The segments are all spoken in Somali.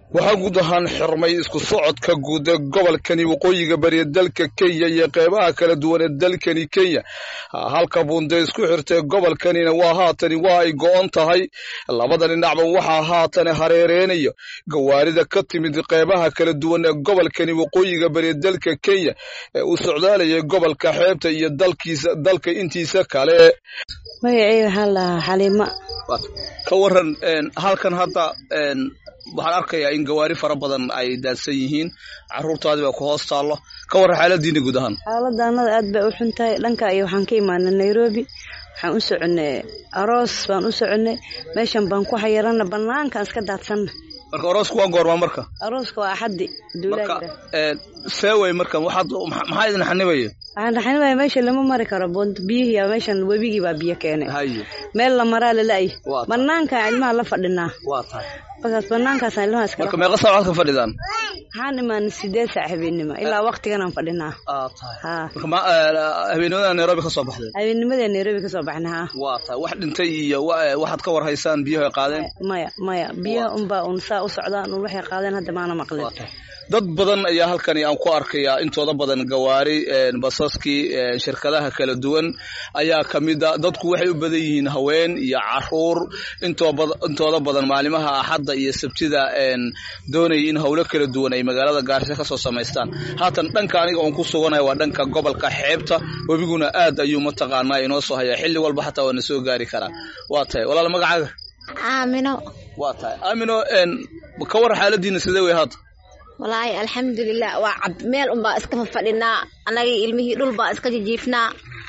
waxaa guud ahaan xirmay isku socodka guud ee gobolkani waqooyiga bari dalka Kenya iyo qeybaha kala duwan ee dalkani Kenya halka buunde isku xirtay gobolkanina waa haatan waa ay go'on tahay labada dhinacba waxa haatan hareereenayo gawaarida ka timid qeybaha kala duwan ee gobolkani waqooyiga bari dalka Kenya ee u socdaalaya gobolka xeebta iyo dalka intiisa kale magacayga hala Xalima ka waran halkan hadda waxaan arkayaa in gawaari fara badan ay daadsan yihiin caruurtaadi baa ku hoos taalo ka waran xaaladiina guud ahaan xaaladana aad bay u xuntahay dhanka iyo waxaan ka imaanay Nairobi waxaan u soconay aroos baan u soconay meeshan baan ku xayirana banaanka iska daadsan marka aroosku waa goorma marka aroosku waa xaddi duulaayda seeway marka maxaa idin xanibayo waxaan xanibay meesha lama mari karo boond biyihi meeshan wabigi baa biyo keenay meel la maraa la laay banaanka ilmaha la fadhinaa waa tahay bas banaankaas ilmaha iska marka meeqa saac ka fadhidaan waxaan imaan 8 saac habeenimo ilaa waqtigan aan fadhinaa marka habeenimada Nairobi ka soo baxday habeenimada Nairobi ka soo baxnaa waa tahay wax dhintay iyo waxaad ka war haysaan biyaha qaadeen maya biyaha un saa u socdaan waxay qaadeen hadda maana maqlin dad badan ayaa halkan aan ku arkayaa intooda badan gawaari basaskii shirkadaha kala duwan ayaa kamida dadku waxay u badan yihiin haween iyo caruur intooda badan maalimaha axadda iyo sabtida doonay in hawlo kala duwan ay magaalada Gaarisa ka soo sameystaan haatan dhanka aniga oo ku suganahay waa dhanka gobolka xeebta wabiguna aad ayuu mataqaanaa inoo soo haya xilli walba xataa waa soo gaari karaa waa tahay walaal magacaaga Aamino waa tahay Aamino ka war xaaladiina sidee way haatan والله الحمد لله وعب ميل أم باسكف فدينا أنا علمي دول باسكف جيفنا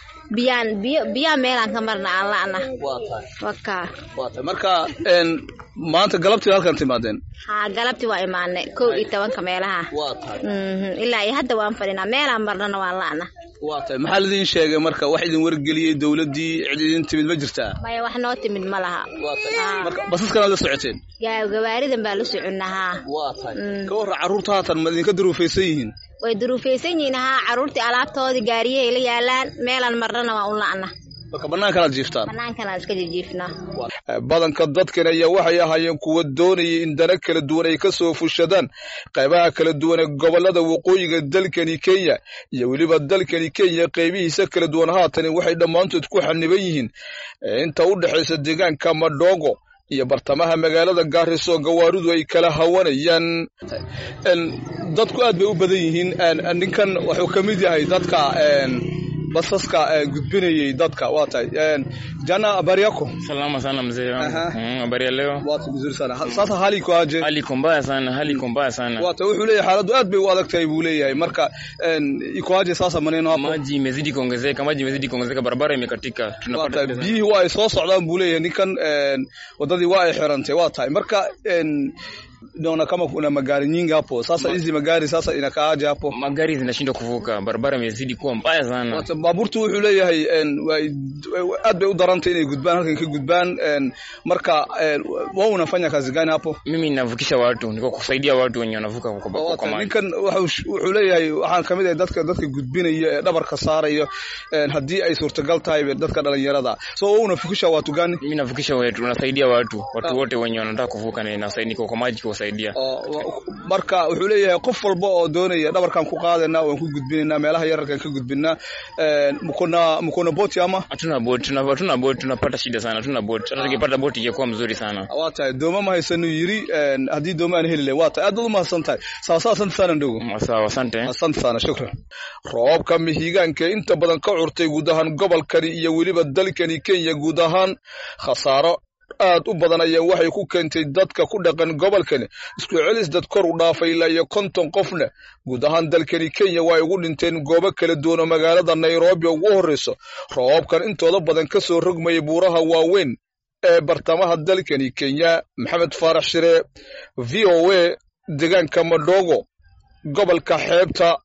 بيان ميل أن كمرنا الله أنا وكا مركا ما أنت قلبتي هالكن تمادين قلبتي وإيمانه كو إتوان كميلها إلا يهد وان فدينا ميل أمرنا والله أنا واطي محل ذي شيء مركا واحد ورقلي دولة دي عدين تمد مجرتها ما واحد تمد ملها واطي بس كان لسعتين يا جواري ذنب لسعنها واطي كور عروتها ترمدين كدروا في سيهن ويدروفيسينها عرورتي alaabtoodi gaariye ila yaalaan meelan marna waa u laana marka banaanka la jiiftaan banaanka la iska jiifna badanka dadkan ayaa waxay ahaayeen kuwa doonayay in dana kala duwan ay ka soo fushadaan qaybaha kala duwan ee gobolada waqooyiga dalkani Kenya iyo waliba dalkani Kenya qaybihiisa kala duwan haatan waxay dhamaantood ku xaniban yihiin inta u dhaxaysa deegaanka Madogo iyo bartamaha magaalada Gaarisa gawaaridu ay kala hawanayaan dadku aad bay u badan yihiin ninkan wuxuu kamid yahay dadka basaska gudbinayay dadka waa tahay jana habari yako salama sana mzee habari ya leo watu vizuri sana sasa hali iko aje hali mbaya sana watu wuxuu leeyahay xaaladu aad bay u adag tahay buu leeyahay marka iko aje sasa maneno hapo maji imezidi kuongezeka barabara imekatika tunapata bihi waa ay soo socdaan buu leeyahay ninkan wadadii waa ay xirantay waa tahay marka naona kama kuna magari nyingi hapo sasa hizi magari sasa inakaaje hapo magari zinashindwa kuvuka barabara imezidi kuwa mbaya sana watu baaburtu wuxuu leeyahay aad bay u darantay inay gudbaan halkan ka gudbaan marka wao unafanya kazi gani hapo mimi ninavukisha watu niko kusaidia watu wenye wanavuka kwa maji ninkan wuxuu leeyahay waxaan kamid ah dadka gudbinaya ee dhabarka saarayo hadii ay suurtagal tahay dadka dhalinyarada soo unafukisha watu gani mimi navukisha watu unasaidia watu wote wenye wanataka kuvuka na nasaidia kwa maji kusaidia marka wuxuu leeyahay qof walba oo doonaya dhabarkan ku qaadana oo ku gudbinayna meelaha yararkan ka gudbina mkona boti ama hatuna boti tunapata shida sana hatuna boti hata tukipata boti ingekuwa mzuri sana waa tahay dooma ma haysano yiri hadii dooma aan helile waa tahay aad u mahadsantahay saasaan sana ndogo asante sana shukran roobka mihigaanka inta badan ka curtay guud ahaan gobolkani iyo waliba dalkani Kenya guud ahaan khasaaro aad u badan ayaa waxay ku keentay dadka ku dhaqan gobolkan isku celis dad kor u dhaafay ilaa 50 qofna guud ahaan dalkani Kenya way ugu dhinteen goobo kala duwan oo magaalada Nairobi ugu horeyso roobkan intooda badan ka soo rogmay buuraha waaweyn ee bartamaha dalkani Kenya Maxamed Faarax Shire VOA deegaanka Madogo gobolka xeebta